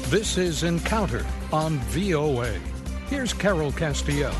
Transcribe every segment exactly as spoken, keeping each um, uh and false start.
This is Encounter on V O A. Here's Carol Castiel.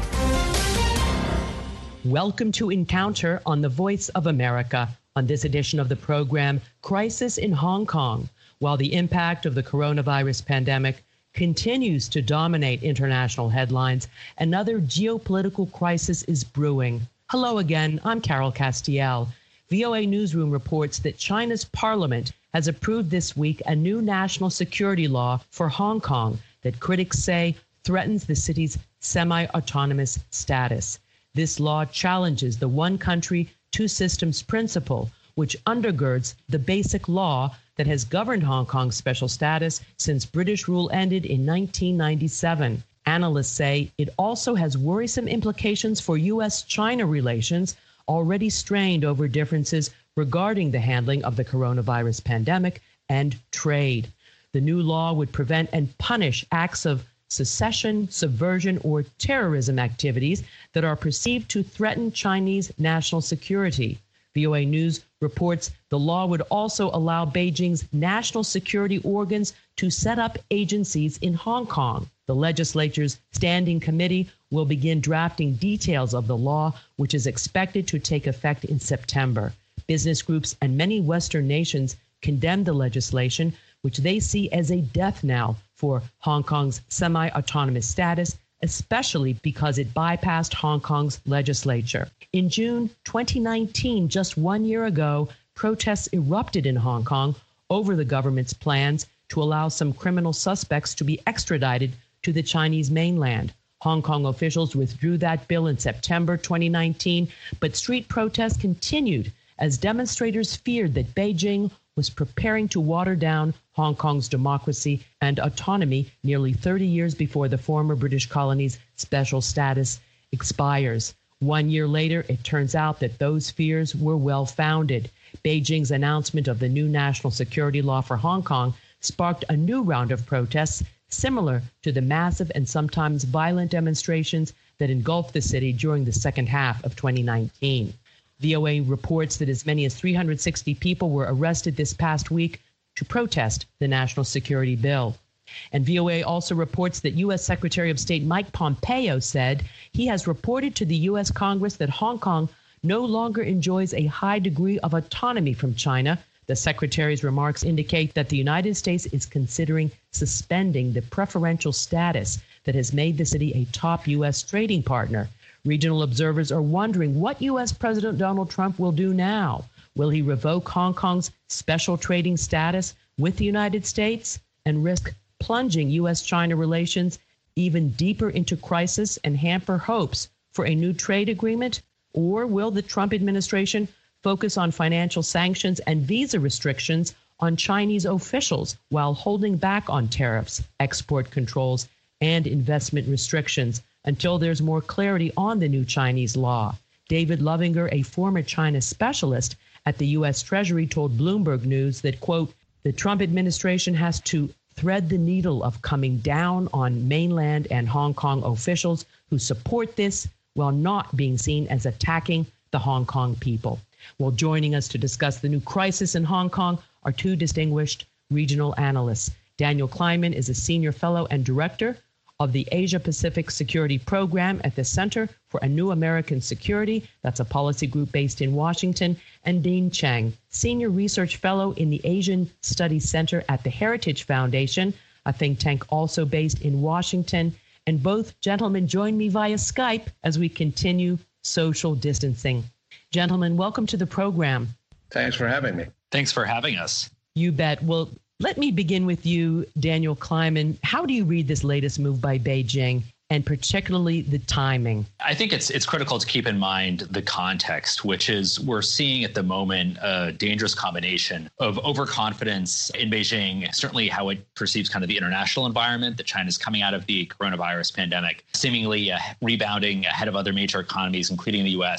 Welcome to Encounter on the Voice of America. On this edition of the program, Crisis in Hong Kong. While the impact of the coronavirus pandemic continues to dominate international headlines, another geopolitical crisis is brewing. Hello again, I'm Carol Castiel. V O A Newsroom reports that China's parliament has approved this week a new national security law for Hong Kong that critics say threatens the city's semi-autonomous status. This law challenges the one country, two systems principle, which undergirds the basic law that has governed Hong Kong's special status since British rule ended in nineteen ninety-seven. Analysts say it also has worrisome implications for U S China relations, already strained over differences regarding the handling of the coronavirus pandemic and trade. The new law would prevent and punish acts of secession, subversion, or terrorism activities that are perceived to threaten Chinese national security. V O A News reports the law would also allow Beijing's national security organs to set up agencies in Hong Kong. The legislature's standing committee will begin drafting details of the law, which is expected to take effect in September. Business groups and many Western nations condemn the legislation, which they see as a death knell for Hong Kong's semi-autonomous status, especially because it bypassed Hong Kong's legislature. In June twenty nineteen, just one year ago, protests erupted in Hong Kong over the government's plans to allow some criminal suspects to be extradited to the Chinese mainland. Hong Kong officials withdrew that bill in September twenty nineteen, but street protests continued as demonstrators feared that Beijing was preparing to water down Hong Kong's democracy and autonomy nearly thirty years before the former British colony's special status expires. One year later, it turns out that those fears were well-founded. Beijing's announcement of the new national security law for Hong Kong sparked a new round of protests similar to the massive and sometimes violent demonstrations that engulfed the city during the second half of twenty nineteen. V O A reports that as many as three hundred sixty people were arrested this past week to protest the national security bill. And V O A also reports that U S Secretary of State Mike Pompeo said he has reported to the U S Congress that Hong Kong no longer enjoys a high degree of autonomy from China. The Secretary's remarks indicate that the United States is considering suspending the preferential status that has made the city a top U S trading partner. Regional observers are wondering what U S President Donald Trump will do now. Will he revoke Hong Kong's special trading status with the United States and risk plunging U S China relations even deeper into crisis and hamper hopes for a new trade agreement? Or will the Trump administration focus on financial sanctions and visa restrictions on Chinese officials while holding back on tariffs, export controls, and investment restrictions until there's more clarity on the new Chinese law? David Lovinger, a former China specialist at the U S Treasury, told Bloomberg News that, quote, the Trump administration has to thread the needle of coming down on mainland and Hong Kong officials who support this while not being seen as attacking the Hong Kong people. Well, joining us to discuss the new crisis in Hong Kong are two distinguished regional analysts. Daniel Kleinman is a senior fellow and director of the Asia-Pacific Security Program at the Center for a New American Security. That's a policy group based in Washington. And Dean Cheng, senior research fellow in the Asian Studies Center at the Heritage Foundation, a think tank also based in Washington. And both gentlemen join me via Skype as we continue social distancing. Gentlemen, welcome to the program. Thanks for having me. Thanks for having us. You bet. Well, let me begin with you, Daniel Kleinman. How do you read this latest move by Beijing, and particularly the timing? I think it's it's critical to keep in mind the context, which is we're seeing at the moment a dangerous combination of overconfidence in Beijing, certainly how it perceives kind of the international environment, that China's coming out of the coronavirus pandemic, seemingly uh, rebounding ahead of other major economies, including the U S,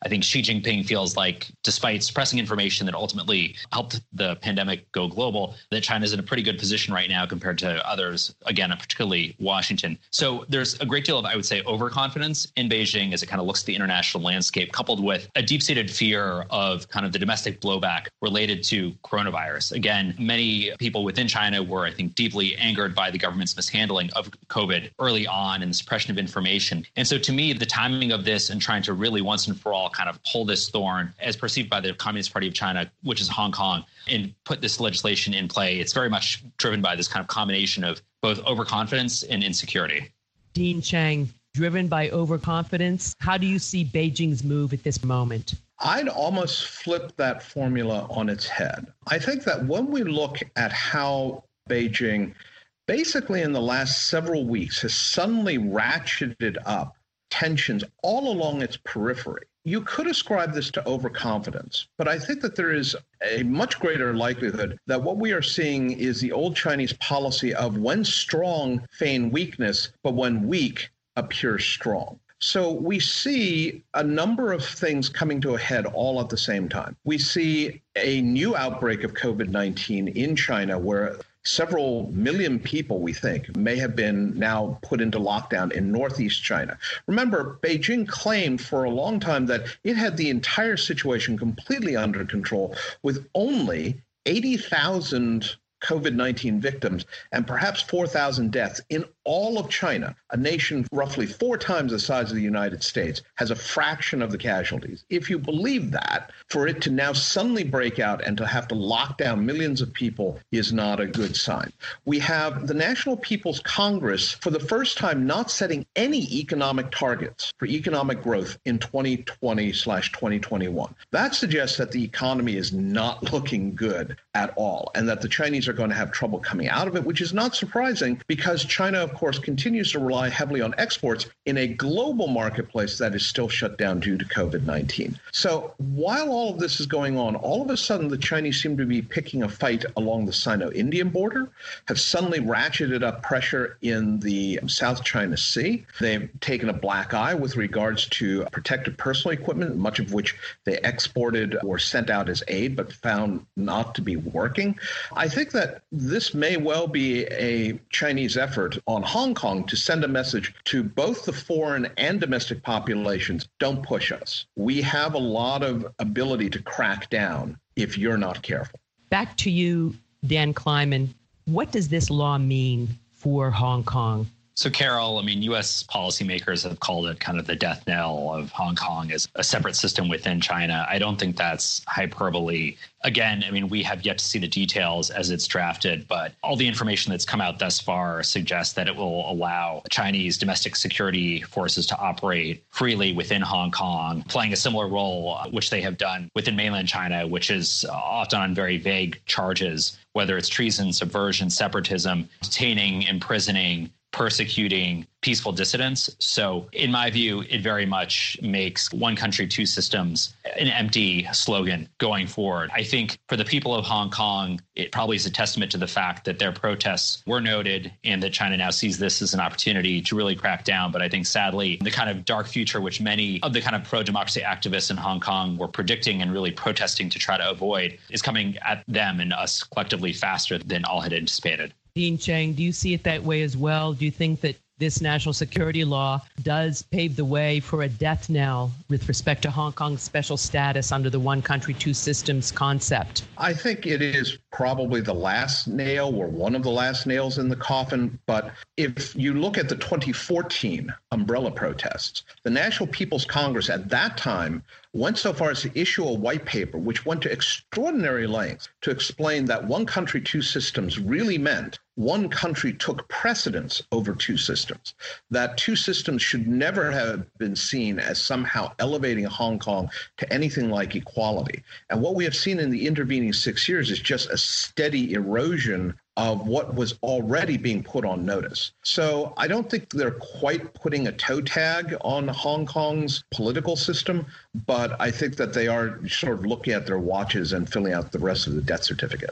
I think Xi Jinping feels like, despite suppressing information that ultimately helped the pandemic go global, that China's in a pretty good position right now compared to others, again, particularly Washington. So there's a great deal of, I would say, overconfidence in Beijing as it kind of looks at the international landscape, coupled with a deep-seated fear of kind of the domestic blowback related to coronavirus. Again, many people within China were, I think, deeply angered by the government's mishandling of COVID early on and the suppression of information. And so to me, the timing of this and trying to really once and for all kind of pull this thorn as perceived by the Communist Party of China, which is Hong Kong, and put this legislation in play, it's very much driven by this kind of combination of both overconfidence and insecurity. Dean Chang, driven by overconfidence, how do you see Beijing's move at this moment? I'd almost flip that formula on its head. I think that when we look at how Beijing basically in the last several weeks has suddenly ratcheted up tensions all along its periphery, you could ascribe this to overconfidence, but I think that there is a much greater likelihood that what we are seeing is the old Chinese policy of when strong, feign weakness, but when weak, appear strong. So we see a number of things coming to a head all at the same time. We see a new outbreak of COVID nineteen in China where several million people, we think, may have been now put into lockdown in northeast China. Remember, Beijing claimed for a long time that it had the entire situation completely under control with only eighty thousand COVID nineteen victims and perhaps four thousand deaths in all of China, a nation roughly four times the size of the United States, has a fraction of the casualties. If you believe that, for it to now suddenly break out and to have to lock down millions of people is not a good sign. We have the National People's Congress, for the first time, not setting any economic targets for economic growth in twenty twenty slash twenty twenty-one. That suggests that the economy is not looking good at all and that the Chinese are going to have trouble coming out of it, which is not surprising because China, of course, continues to rely heavily on exports in a global marketplace that is still shut down due to COVID nineteen. So while all of this is going on, all of a sudden the Chinese seem to be picking a fight along the Sino-Indian border, have suddenly ratcheted up pressure in the South China Sea. They've taken a black eye with regards to protective personal equipment, much of which they exported or sent out as aid, but found not to be working. I think that this may well be a Chinese effort on Hong Kong to send a message to both the foreign and domestic populations. Don't push us. We have a lot of ability to crack down if you're not careful. Back to you, Dan Kleiman. What does this law mean for Hong Kong? So, Carol, I mean, U S policymakers have called it kind of the death knell of Hong Kong as a separate system within China. I don't think that's hyperbole. Again, I mean, we have yet to see the details as it's drafted, but all the information that's come out thus far suggests that it will allow Chinese domestic security forces to operate freely within Hong Kong, playing a similar role, which they have done within mainland China, which is often on very vague charges, whether it's treason, subversion, separatism, detaining, imprisoning, persecuting peaceful dissidents. So in my view, it very much makes one country, two systems an empty slogan going forward. I think for the people of Hong Kong, it probably is a testament to the fact that their protests were noted and that China now sees this as an opportunity to really crack down. But I think sadly, the kind of dark future which many of the kind of pro-democracy activists in Hong Kong were predicting and really protesting to try to avoid is coming at them and us collectively faster than all had anticipated. Dean Chang, do you see it that way as well? Do you think that this national security law does pave the way for a death knell with respect to Hong Kong's special status under the one country, two systems concept? I think it is probably the last nail or one of the last nails in the coffin. But if you look at the twenty fourteen umbrella protests, the National People's Congress at that time went so far as to issue a white paper, which went to extraordinary lengths to explain that one country, two systems really meant one country took precedence over two systems, that two systems should never have been seen as somehow elevating Hong Kong to anything like equality. And what we have seen in the intervening six years is just a steady erosion of what was already being put on notice. So I don't think they're quite putting a toe tag on Hong Kong's political system, but I think that they are sort of looking at their watches and filling out the rest of the death certificate.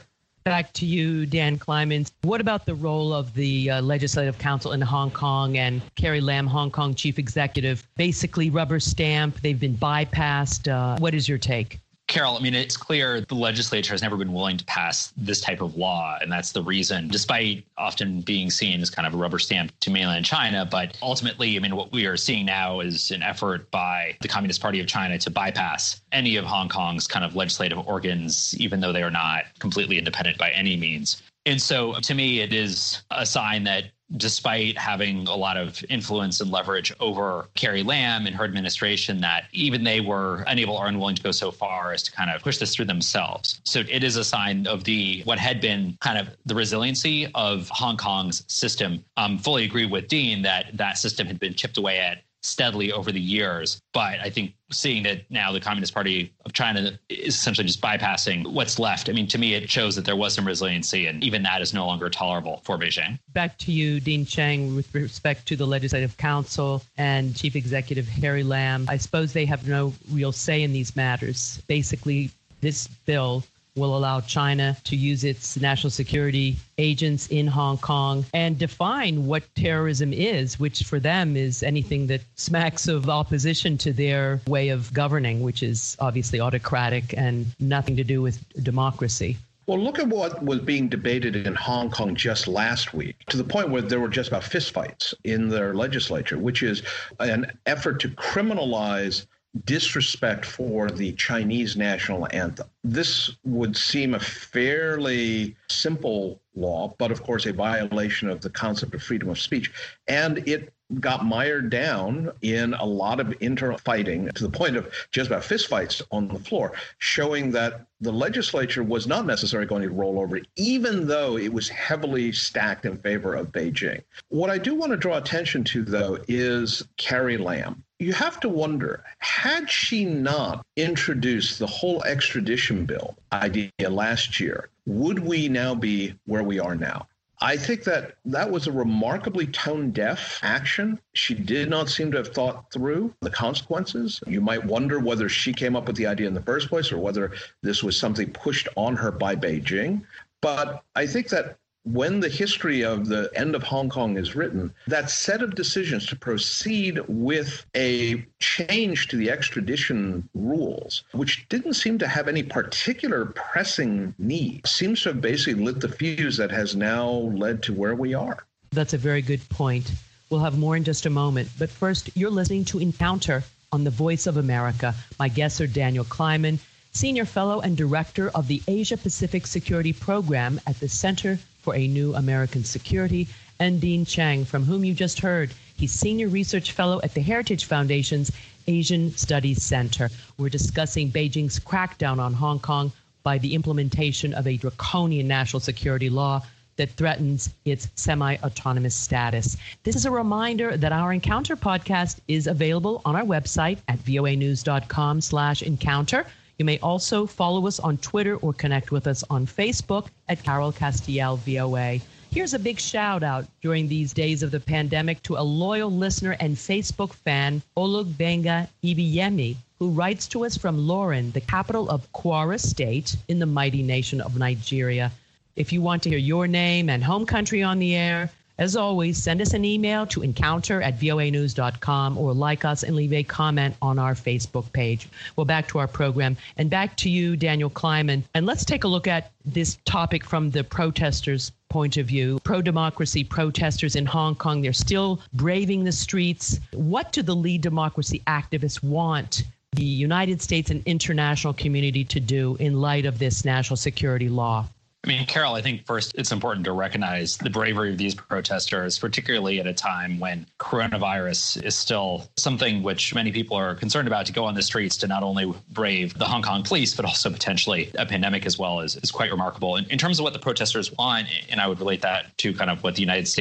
Back to you, Dan Kleiman. What about the role of the uh, Legislative Council in Hong Kong and Carrie Lam, Hong Kong chief executive, basically rubber stamp? They've been bypassed. Uh, what is your take? Carol, I mean, it's clear the legislature has never been willing to pass this type of law. And that's the reason, despite often being seen as kind of a rubber stamp to mainland China. But ultimately, I mean, what we are seeing now is an effort by the Communist Party of China to bypass any of Hong Kong's kind of legislative organs, even though they are not completely independent by any means. And so to me, it is a sign that despite having a lot of influence and leverage over Carrie Lam and her administration, that even they were unable or unwilling to go so far as to kind of push this through themselves. So it is a sign of the what had been kind of the resiliency of Hong Kong's system. Um, fully agree with Dean that that system had been chipped away at steadily over the years. But I think seeing that now the Communist Party of China is essentially just bypassing what's left, I mean, to me, it shows that there was some resiliency, and even that is no longer tolerable for Beijing. Back to you, Dean Cheng, with respect to the Legislative Council and Chief Executive Carrie Lam. I suppose they have no real say in these matters. Basically, this bill will allow China to use its national security agents in Hong Kong and define what terrorism is, which for them is anything that smacks of opposition to their way of governing, which is obviously autocratic and nothing to do with democracy. Well, look at what was being debated in Hong Kong just last week, to the point where there were just about fistfights in their legislature, which is an effort to criminalize disrespect for the Chinese national anthem. This would seem a fairly simple law, but of course a violation of the concept of freedom of speech. And it got mired down in a lot of internal fighting to the point of just about fistfights on the floor, showing that the legislature was not necessarily going to roll over, even though it was heavily stacked in favor of Beijing. What I do want to draw attention to, though, is Carrie Lam. You have to wonder, had she not introduced the whole extradition bill idea last year, would we now be where we are now? I think that that was a remarkably tone-deaf action. She did not seem to have thought through the consequences. You might wonder whether she came up with the idea in the first place or whether this was something pushed on her by Beijing. But I think that when the history of the end of Hong Kong is written, that set of decisions to proceed with a change to the extradition rules, which didn't seem to have any particular pressing need, seems to have basically lit the fuse that has now led to where we are. That's a very good point. We'll have more in just a moment. But first, you're listening to Encounter on the Voice of America. My guests are Daniel Kleiman, Senior Fellow and Director of the Asia Pacific Security Program at the Center for a New American Security, and Dean Cheng, from whom you just heard. He's Senior Research Fellow at the Heritage Foundation's Asian Studies Center. We're discussing Beijing's crackdown on Hong Kong by the implementation of a draconian national security law that threatens its semi-autonomous status. This is a reminder that our Encounter podcast is available on our website at voanews.com slash encounter. You may also follow us on Twitter or connect with us on Facebook at Carol Castiel V O A. Here's a big shout out during these days of the pandemic to a loyal listener and Facebook fan, Olugbenga Ibiyemi, who writes to us from Lorin, the capital of Kwara State in the mighty nation of Nigeria. If you want to hear your name and home country on the air, as always, send us an email to encounter at voa news dot com or like us and leave a comment on our Facebook page. Well, back to our program and back to you, Daniel Kleiman. And let's take a look at this topic from the protesters' point of view. Pro-democracy protesters in Hong Kong, they're still braving the streets. What do the lead democracy activists want the United States and international community to do in light of this national security law? I mean, Carol, I think first it's important to recognize the bravery of these protesters, particularly at a time when coronavirus is still something which many people are concerned about. To go on the streets to not only brave the Hong Kong police, but also potentially a pandemic as well is, is quite remarkable. In, in terms of what the protesters want, and I would relate that to kind of what the United States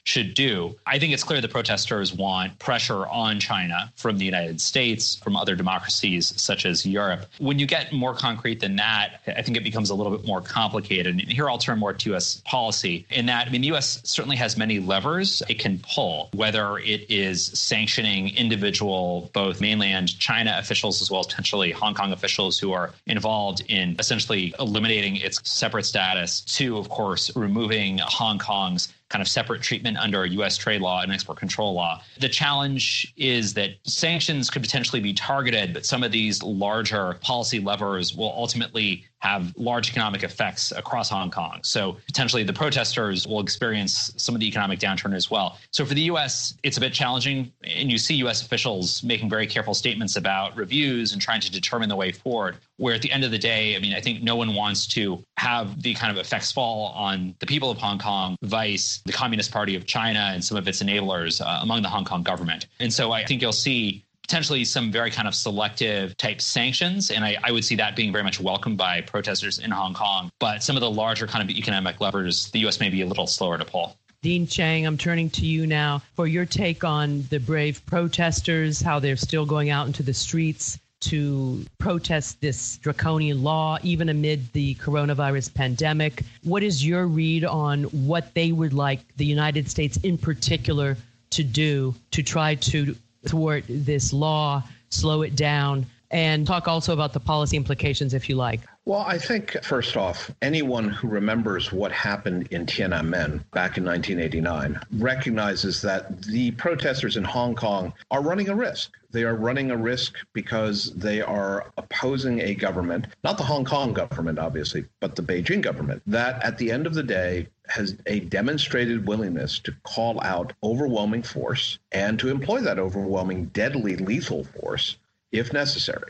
should do. I think it's clear the protesters want pressure on China from the United States, from other democracies such as Europe. When you get more concrete than that, I think it becomes a little bit more complicated. And here I'll turn more to U S policy in that, I mean, the U S certainly has many levers it can pull, whether it is sanctioning individual, both mainland China officials as well as potentially Hong Kong officials who are involved in essentially eliminating its separate status, to, of course, removing Hong Kong's kind of separate treatment under U S trade law and export control law. The challenge is that sanctions could potentially be targeted, but some of these larger policy levers will ultimately have large economic effects across Hong Kong. So potentially the protesters will experience some of the economic downturn as well. So for the U S, it's a bit challenging. And you see U S officials making very careful statements about reviews and trying to determine the way forward, where at the end of the day, I mean, I think no one wants to have the kind of effects fall on the people of Hong Kong, vice the Communist Party of China and some of its enablers uh, among the Hong Kong government. And so I think you'll see potentially some very kind of selective type sanctions. And I, I would see that being very much welcomed by protesters in Hong Kong. But some of the larger kind of economic levers, the U S may be a little slower to pull. Dean Chang, I'm turning to you now for your take on the brave protesters, how they're still going out into the streets to protest this draconian law, even amid the coronavirus pandemic. What is your read on what they would like the United States in particular to do to try to thwart this law, slow it down, and talk also about the policy implications, if you like? Well, I think, first off, anyone who remembers what happened in Tiananmen back in nineteen eighty-nine recognizes that the protesters in Hong Kong are running a risk. They are running a risk because they are opposing a government, not the Hong Kong government, obviously, but the Beijing government, that at the end of the day has a demonstrated willingness to call out overwhelming force and to employ that overwhelming, deadly, lethal force if necessary.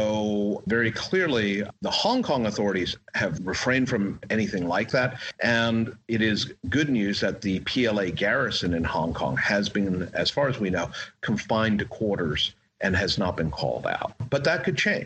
So very clearly, the Hong Kong authorities have refrained from anything like that. And it is good news that the P L A garrison in Hong Kong has been, as far as we know, confined to quarters and has not been called out. But that could change.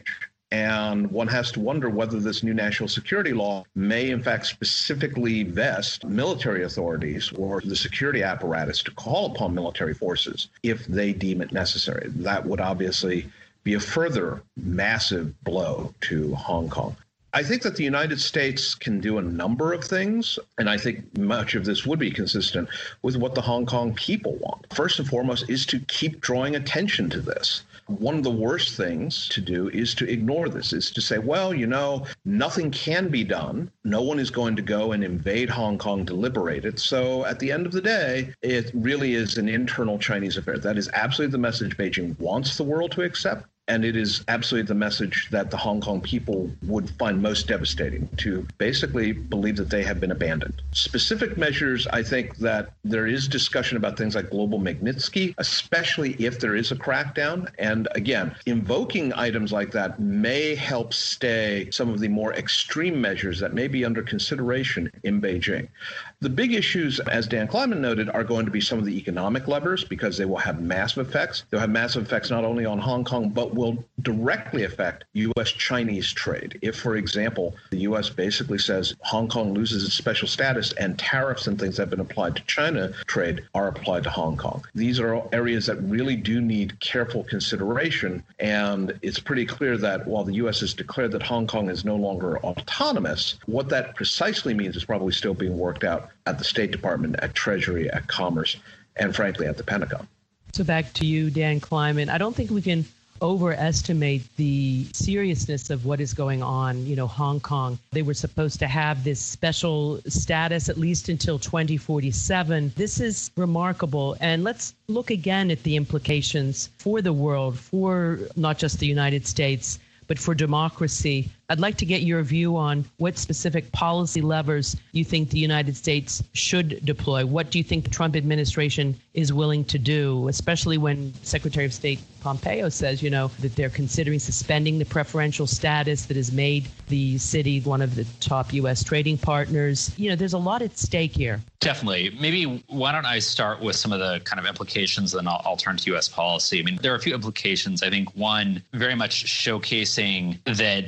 And one has to wonder whether this new national security law may, in fact, specifically vest military authorities or the security apparatus to call upon military forces if they deem it necessary. That would obviously be a further massive blow to Hong Kong. I think that the United States can do a number of things, and I think much of this would be consistent with what the Hong Kong people want. First and foremost is to keep drawing attention to this. One of the worst things to do is to ignore this, is to say, well, you know, nothing can be done. No one is going to go and invade Hong Kong to liberate it. So at the end of the day, it really is an internal Chinese affair. That is absolutely the message Beijing wants the world to accept. And it is absolutely the message that the Hong Kong people would find most devastating, to basically believe that they have been abandoned. Specific measures, I think that there is discussion about things like global Magnitsky, especially if there is a crackdown. And again, invoking items like that may help stay some of the more extreme measures that may be under consideration in Beijing. The big issues, as Dan Kleiman noted, are going to be some of the economic levers, because they will have massive effects. They'll have massive effects not only on Hong Kong, but will directly affect U S-Chinese trade. If, for example, the U S basically says Hong Kong loses its special status and tariffs and things that have been applied to China trade are applied to Hong Kong. These are areas that really do need careful consideration. And it's pretty clear that while the U S has declared that Hong Kong is no longer autonomous, what that precisely means is probably still being worked out at the State Department, at Treasury, at Commerce, and frankly, at the Pentagon. So back to you, Dan Kleiman. I don't think we can overestimate the seriousness of what is going on. You know, Hong Kong, they were supposed to have this special status at least until twenty forty-seven. This is remarkable. And let's look again at the implications for the world, for not just the United States, but for democracy. I'd like to get your view on what specific policy levers you think the United States should deploy. What do you think the Trump administration is willing to do, especially when Secretary of State Pompeo says, you know, that they're considering suspending the preferential status that has made the city one of the top U S trading partners. You know, there's a lot at stake here. Definitely. Maybe why don't I start with some of the kind of implications, and I'll, I'll turn to U S policy. I mean, there are a few implications. I think one, very much showcasing that ultimately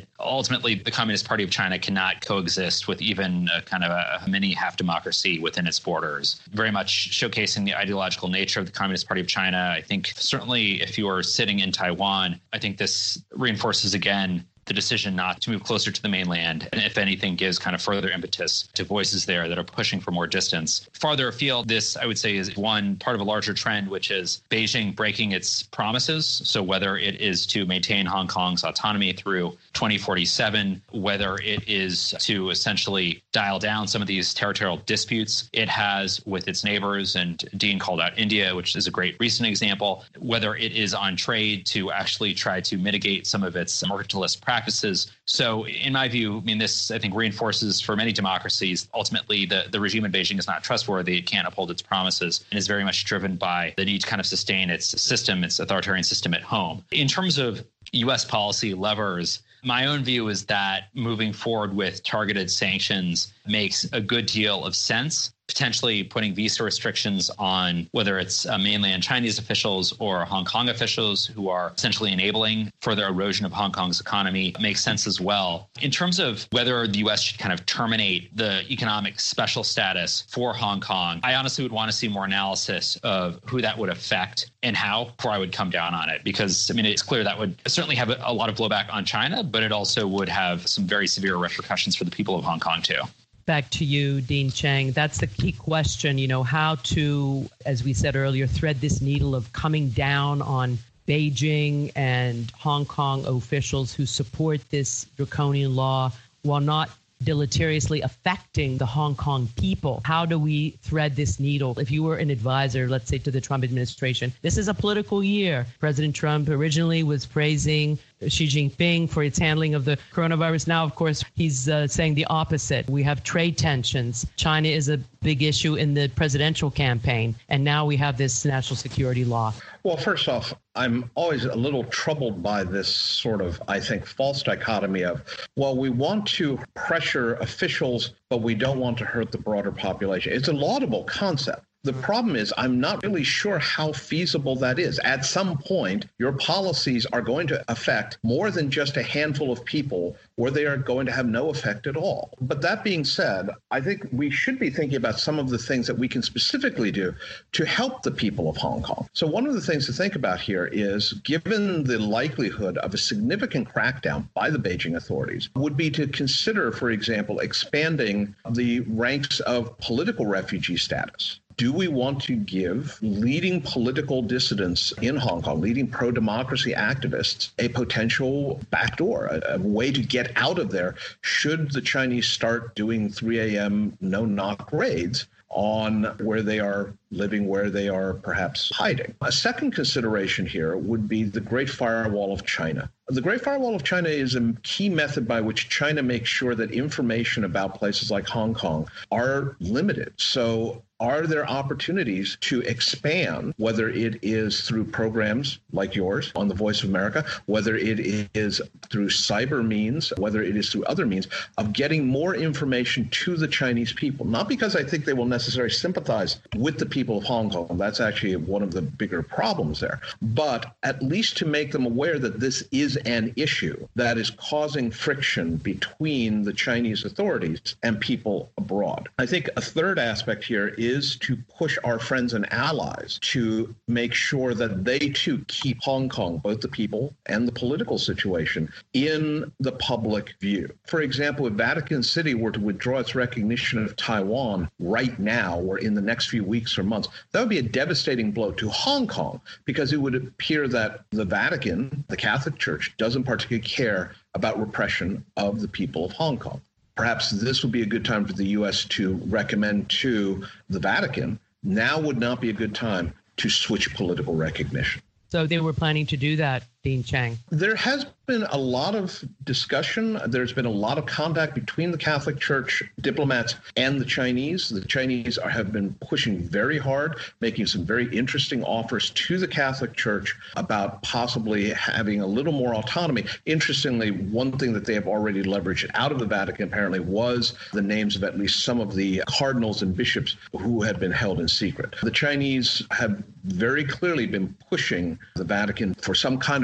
ultimately, the Communist Party of China cannot coexist with even a kind of a mini half-democracy within its borders, very much showcasing the ideological nature of the Communist Party of China. I think certainly if you are sitting in Taiwan, I think this reinforces again the decision not to move closer to the mainland, and if anything, gives kind of further impetus to voices there that are pushing for more distance. Farther afield, this, I would say, is one part of a larger trend, which is Beijing breaking its promises. So whether it is to maintain Hong Kong's autonomy through twenty forty-seven, whether it is to essentially dial down some of these territorial disputes it has with its neighbors, and Dean called out India, which is a great recent example, whether it is on trade to actually try to mitigate some of its mercantilist practices. Practices. So in my view, I mean, this, I think, reinforces for many democracies, ultimately, the, the regime in Beijing is not trustworthy. It can't uphold its promises and is very much driven by the need to kind of sustain its system, its authoritarian system at home. In terms of U S policy levers, my own view is that moving forward with targeted sanctions makes a good deal of sense. Potentially putting visa restrictions on whether it's uh, mainland Chinese officials or Hong Kong officials who are essentially enabling further erosion of Hong Kong's economy makes sense as well. In terms of whether the U S should kind of terminate the economic special status for Hong Kong, I honestly would want to see more analysis of who that would affect and how before I would come down on it. Because, I mean, it's clear that would certainly have a, a lot of blowback on China, but it also would have some very severe repercussions for the people of Hong Kong, too. Back to you, Dean Cheng. That's the key question, you know, how to, as we said earlier, thread this needle of coming down on Beijing and Hong Kong officials who support this draconian law while not deleteriously affecting the Hong Kong people. How do we thread this needle? If you were an advisor, let's say, to the Trump administration, this is a political year. President Trump originally was praising Xi Jinping for its handling of the coronavirus. Now, of course, he's uh, saying the opposite. We have trade tensions. China is a big issue in the presidential campaign. And now we have this national security law. Well, first off, I'm always a little troubled by this sort of, I think, false dichotomy of, well, we want to pressure officials, but we don't want to hurt the broader population. It's a laudable concept. The problem is I'm not really sure how feasible that is. At some point, your policies are going to affect more than just a handful of people, or they are going to have no effect at all. But that being said, I think we should be thinking about some of the things that we can specifically do to help the people of Hong Kong. So one of the things to think about here is, given the likelihood of a significant crackdown by the Beijing authorities, would be to consider, for example, expanding the ranks of political refugee status. Do we want to give leading political dissidents in Hong Kong, leading pro-democracy activists, a potential backdoor, a, a way to get out of there should the Chinese start doing three a.m. no-knock raids on where they are living, where they are perhaps hiding? A second consideration here would be the Great Firewall of China. The Great Firewall of China is a key method by which China makes sure that information about places like Hong Kong are limited. So are there opportunities to expand, whether it is through programs like yours on the Voice of America, whether it is through cyber means, whether it is through other means, of getting more information to the Chinese people? Not because I think they will necessarily sympathize with the people of Hong Kong. That's actually one of the bigger problems there. But at least to make them aware that this is an issue that is causing friction between the Chinese authorities and people abroad. I think a third aspect here is is to push our friends and allies to make sure that they too keep Hong Kong, both the people and the political situation, in the public view. For example, if Vatican City were to withdraw its recognition of Taiwan right now or in the next few weeks or months, that would be a devastating blow to Hong Kong, because it would appear that the Vatican, the Catholic Church, doesn't particularly care about repression of the people of Hong Kong. Perhaps this would be a good time for the U S to recommend to the Vatican, now would not be a good time to switch political recognition. So they were planning to do that, Dean Cheng. There has been a lot of discussion. There's been a lot of contact between the Catholic Church diplomats and the Chinese. The Chinese are, have been pushing very hard, making some very interesting offers to the Catholic Church about possibly having a little more autonomy. Interestingly, one thing that they have already leveraged out of the Vatican apparently was the names of at least some of the cardinals and bishops who had been held in secret. The Chinese have very clearly been pushing the Vatican for some kind of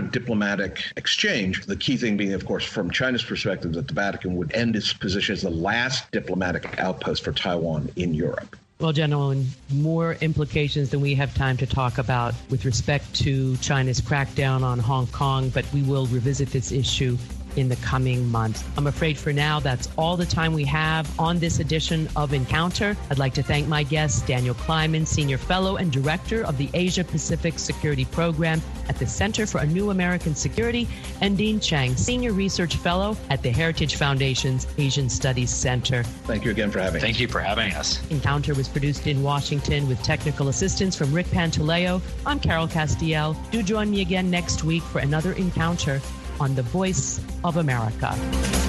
diplomatic exchange. The key thing being, of course, from China's perspective, that the Vatican would end its position as the last diplomatic outpost for Taiwan in Europe. Well, gentlemen, more implications than we have time to talk about with respect to China's crackdown on Hong Kong, but we will revisit this issue in the coming months. I'm afraid for now, that's all the time we have on this edition of Encounter. I'd like to thank my guests, Daniel Kleiman, Senior Fellow and Director of the Asia Pacific Security Program at the Center for a New American Security, and Dean Chang, Senior Research Fellow at the Heritage Foundation's Asian Studies Center. Thank you again for having us. Thank you for having us. Encounter was produced in Washington with technical assistance from Rick Pantaleo. I'm Carol Castiel. Do join me again next week for another Encounter on the Voice of America.